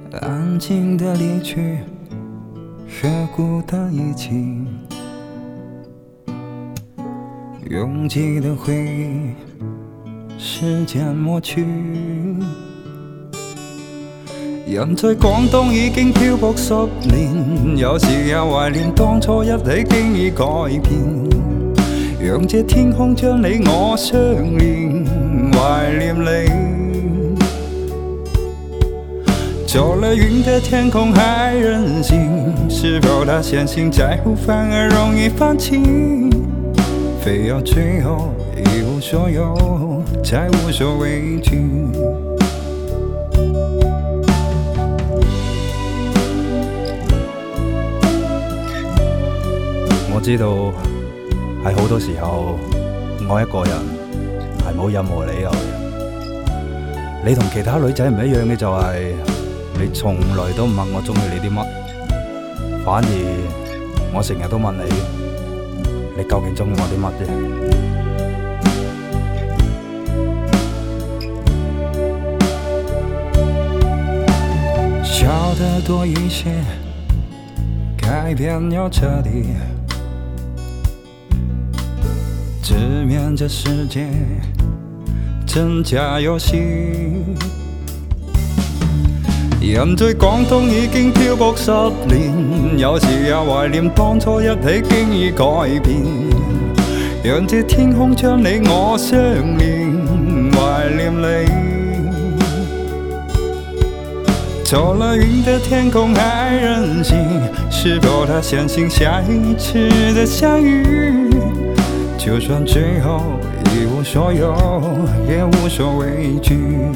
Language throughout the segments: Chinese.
安静的离去和孤单一起，拥挤的回忆时间抹去。人在廣東已經漂泊10年，有時也懷念當初一起經已改變，讓這天空將你我相連，懷念你。走了雲的天空還任性，是否他相信在乎反而容易放棄，非要最後一無所有才無所畏懼。我知道喺好多時候愛一個人係冇任何理由嘅，你同其他女仔唔一樣嘅就係你從來都唔問我鍾意你啲乜，反而我成日都問你，你究竟鍾意我啲乜啫？笑得多一些，改變要徹底，直面這世界真假遊戲。人在廣東已經漂泊10年，有時也懷念當初一起經已改變，讓這天空將你我相連，懷念你。走了雲的天空還任性，是否他相信下一次的相遇，就算最後一無所有也無所畏懼。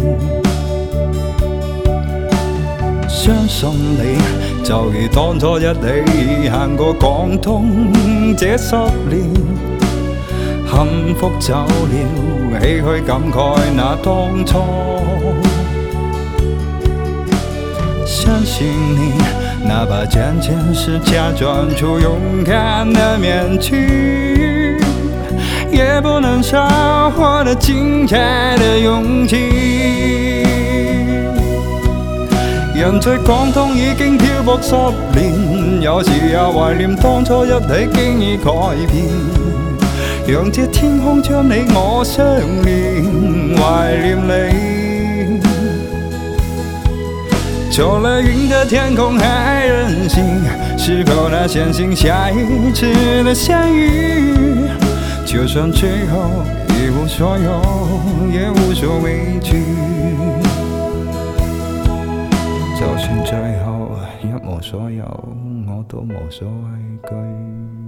相信你就如當初一起行過廣東這10年，幸福走了，唏噓感慨那當初。相信你，哪怕漸漸是假裝出勇敢的面具，也不能少我的精彩的勇氣。人在廣東已經漂泊10年，有時也懷念當初一起經已改變，讓這天空將你我相連，懷念你。走了雲的天空還任性，是否他相信下一次的相遇，就算最後一無所有也無所畏懼，就算最後一無所有，我都無所畏懼。